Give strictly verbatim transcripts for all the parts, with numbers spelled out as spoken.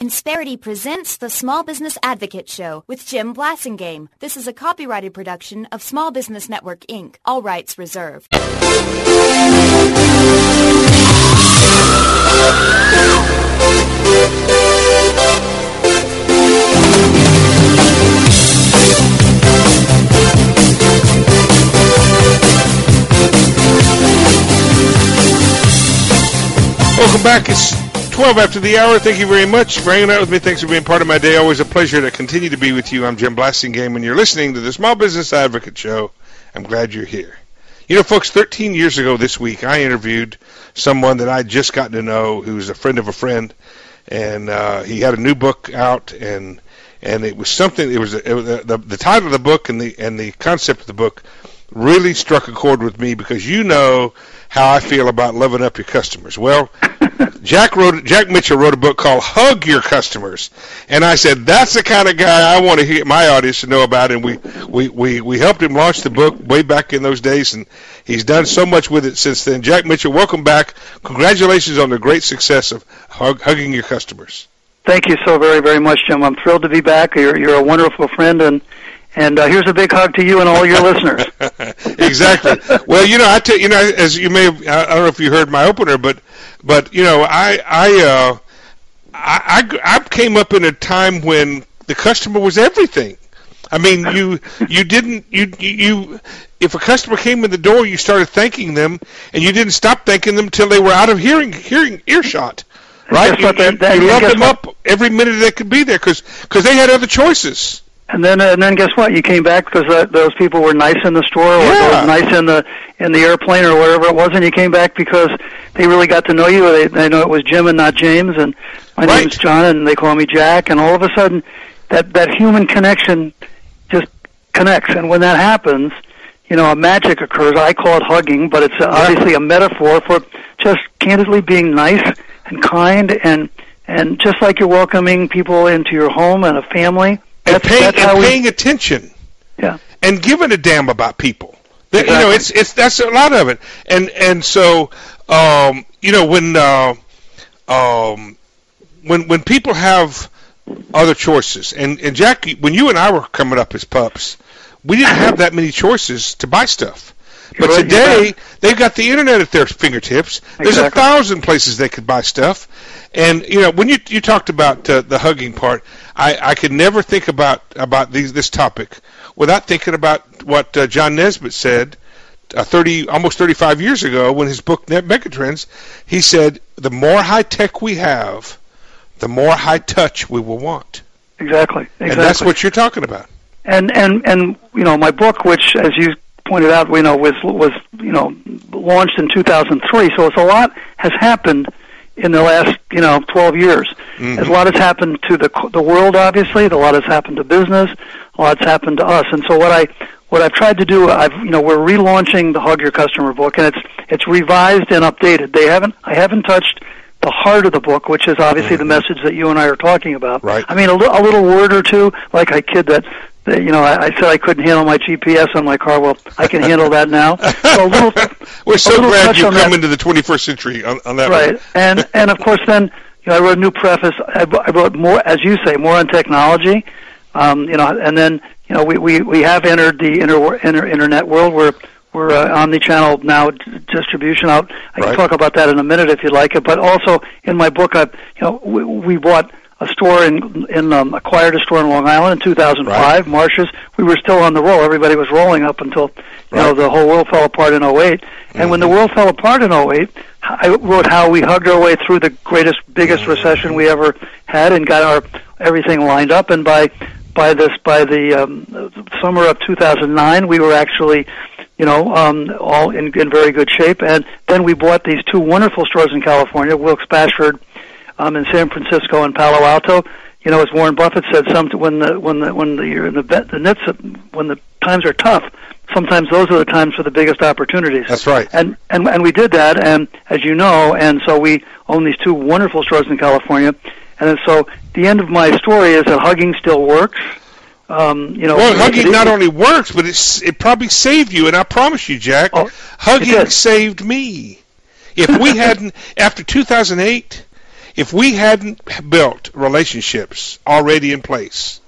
Insperity presents the Small Business Advocate Show with Jim Blasingame. This is a copyrighted production of Small Business Network, Incorporated. All rights reserved. Welcome back. It's twelve after the hour. Thank you very much for hanging out with me. Thanks for being part of my day. Always a pleasure to continue to be with you. I'm Jim Blasingame, and you're listening to the Small Business Advocate Show. I'm glad you're here. You know, folks, thirteen years ago this week, I interviewed someone that I'd just gotten to know who's a friend of a friend, and uh, he had a new book out, and and it was something. It was, it was uh, the the title of the book and the and the concept of the book really struck a chord with me, because you know how I feel about loving up your customers. Well, Jack wrote Jack Mitchell wrote a book called Hug Your Customers, and I said that's the kind of guy I want to hear my audience to know about. And we we, we, we helped him launch the book way back in those days, and he's done so much with it since then. Jack Mitchell, welcome back. Congratulations on the great success of hug, hugging your customers. Thank you so very, very much, Jim. I'm thrilled to be back. You're, you're a wonderful friend, and And uh, here's a big hug to you and all your listeners. Exactly. Well, you know, I tell you know, as you may have, I don't know if you heard my opener, but but you know, I I uh, I, I came up in a time when the customer was everything. I mean, you you didn't you you if a customer came in the door, you started thanking them, and you didn't stop thanking them until they were out of hearing hearing earshot. Right? You, that, that, you loved them up every minute they could be there, because because they had other choices. And then, uh, and then, guess what? You came back because uh, those people were nice in the store, or yeah. they were nice in the in the airplane, or wherever it was. And you came back because they really got to know you. They, they know it was Jim and not James. And my right. name's John, and they call me Jack. And all of a sudden, that that human connection just connects. And when that happens, you know, a magic occurs. I call it hugging, but it's uh, yeah. obviously a metaphor for just candidly being nice and kind, and and just like you're welcoming people into your home and a family. And, That's, paying, that's and we, paying attention, yeah, and giving a damn about people. Exactly. You know, it's it's that's a lot of it. And and so, um, you know, when uh, um, when when people have other choices, and and Jackie, when you and I were coming up as pups, we didn't have that many choices to buy stuff. But right, today, yeah. they've got the internet at their fingertips. There's Exactly. a thousand places they could buy stuff. And, you know, when you you talked about uh, the hugging part, I, I could never think about, about these, this topic without thinking about what uh, John Nesbitt said uh, thirty, almost thirty-five years ago when his book, Net Megatrends. He said, the more high-tech we have, the more high-touch we will want. Exactly. exactly. And that's what you're talking about. And, and, and you know, my book, which, as you pointed out, you know, was was you know launched in two thousand three. So it's a lot has happened in the last you know twelve years. Mm-hmm. A lot has happened to the the world, obviously. A lot has happened to business. A lot's happened to us. And so what I what I've tried to do, I've you know we're relaunching the Hug Your Customer book, and it's it's revised and updated. They haven't I haven't touched the heart of the book, which is obviously mm-hmm. the message that you and I are talking about. Right. I mean, a, li- a little word or two, like I kid that. You know, I, I said I couldn't handle my G P S on my car. Well, I can handle that now. So a little, We're so glad you've come that. into the twenty-first century on, on that. Right, one. and and of course, then you know, I wrote a new preface. I, I wrote more, as you say, more on technology. Um, you know, and then you know, we, we, we have entered the inter, inter, internet world. We're we're uh, omni-channel now d- distribution out. I right. can talk about that in a minute if you'd like it. But also in my book, I you know we, we bought a store in, in um, acquired a store in Long Island in two thousand five, right. Marsh's. We were still on the roll. Everybody was rolling up until, you right. know, the whole world fell apart in oh eight. And mm-hmm. when the world fell apart in oh eight, I wrote how we hugged our way through the greatest, biggest mm-hmm. recession we ever had and got our everything lined up. And by, by this, by the um, summer of two thousand nine, we were actually, you know, um, all in, in very good shape. And then we bought these two wonderful stores in California, Wilkes-Bashford, Um, in San Francisco and Palo Alto. You know, as Warren Buffett said, some when the when the when the you're in the the nits when the times are tough, sometimes those are the times for the biggest opportunities. That's right. And and and we did that, and as you know, and so we own these two wonderful stores in California. And then so the end of my story is that hugging still works. Um, you know, well, hugging it, not only works, but it's it probably saved you. And I promise you, Jack, oh, hugging saved me. If we hadn't, after two thousand eight. if we hadn't built relationships already in place,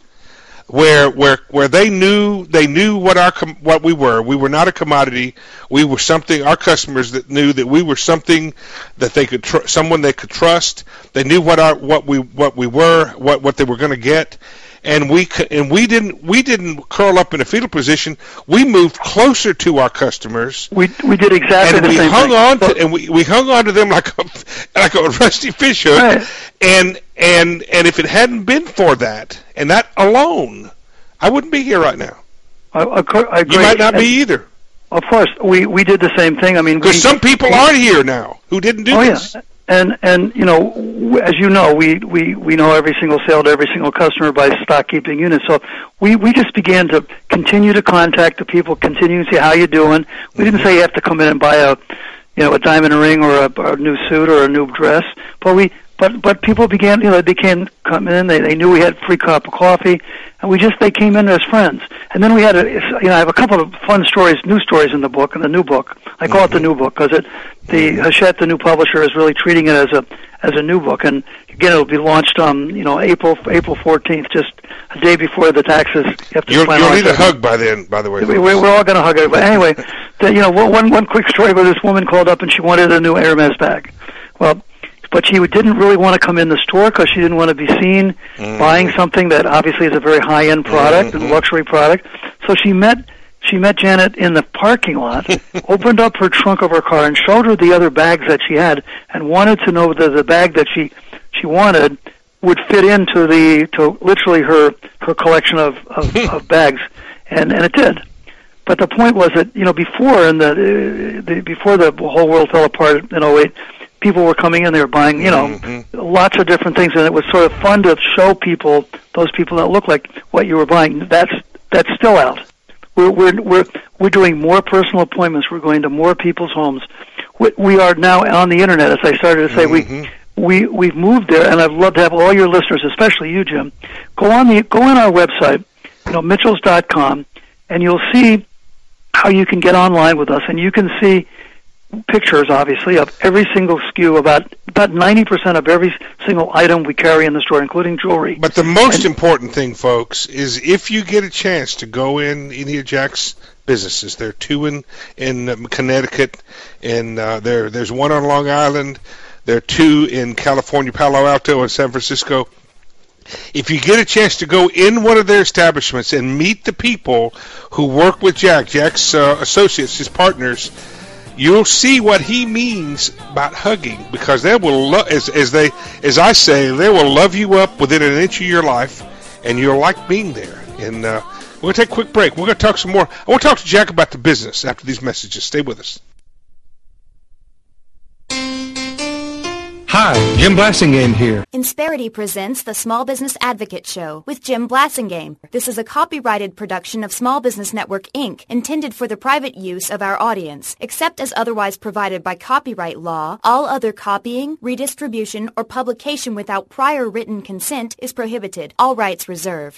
where where where they knew they knew what our what we were. We were not a commodity. We were something. Our customers that knew that we were something that they could tr- someone they could trust. They knew what our what we what we were, what what they were going to get, and we and we didn't we didn't curl up in a fetal position. We moved closer to our customers. We we did exactly and the we same hung thing. on to, and we we hung on to them like a like a rusty fish hook. Right. And and and if it hadn't been for that and that alone, I wouldn't be here right now. I, I, I agree. You might not and, be either. Of course, we we did the same thing. I mean, because some people we, aren't here now who didn't do oh, this. Yeah. And and you know, w- as you know, we, we, we know every single sale to every single customer by stock keeping units. So we, we just began to continue to contact the people, continue to see how you're doing. We didn't say you have to come in and buy a you know a diamond ring or a, or a new suit or a new dress, but we but but people began you know they became coming in. They they knew we had free cup of coffee, and we just they came in as friends. And then we had a you know I have a couple of fun stories, new stories in the book, in the new book. I call mm-hmm. it the new book because it the Hachette, the new publisher, is really treating it as a as a new book. And again, it'll be launched on you know April April fourteenth, just a day before the taxes. You have to You'll, plan you'll on need a hug by then, by the way. We, we're all going to hug it. But anyway, the, you know one one quick story where this woman called up and she wanted a new Hermes bag. Well. But she didn't really want to come in the store because she didn't want to be seen mm-hmm. buying something that obviously is a very high-end product mm-hmm. and luxury product. So she met she met Janet in the parking lot, opened up her trunk of her car, and showed her the other bags that she had, and wanted to know that the bag that she she wanted would fit into the to literally her her collection of of, of bags, and and it did. But the point was that you know before in the, uh, the before the whole world fell apart in oh eight. People were coming in, they were buying, you know, mm-hmm. lots of different things, and it was sort of fun to show people, those people that look like what you were buying. That's that's still out. We're we're we're we're doing more personal appointments. We're going to more people's homes. We, we are now on the internet, as I started to say. Mm-hmm. We we we've moved there, and I'd love to have all your listeners, especially you, Jim, go on the go on our website, you know, Mitchells dot com, and you'll see how you can get online with us, and you can see pictures, obviously, of every single S K U, about about ninety percent of every single item we carry in the store, including jewelry. But the most and, important thing, folks, is if you get a chance to go in any of Jack's businesses. There are two in in um, Connecticut, and uh, there there's one on Long Island. There are two in California, Palo Alto, and San Francisco. If you get a chance to go in one of their establishments and meet the people who work with Jack, Jack's uh, associates, his partners, you'll see what he means about hugging, because they will, lo- as as they, as I say, they will love you up within an inch of your life, and you'll like being there. And uh, we're gonna take a quick break. We're gonna talk some more. I want to talk to Jack about the business after these messages. Stay with us. Hi, Jim Blasingame here. Insperity presents the Small Business Advocate Show with Jim Blasingame. This is a copyrighted production of Small Business Network, Incorporated, intended for the private use of our audience. Except as otherwise provided by copyright law, all other copying, redistribution, or publication without prior written consent is prohibited. All rights reserved.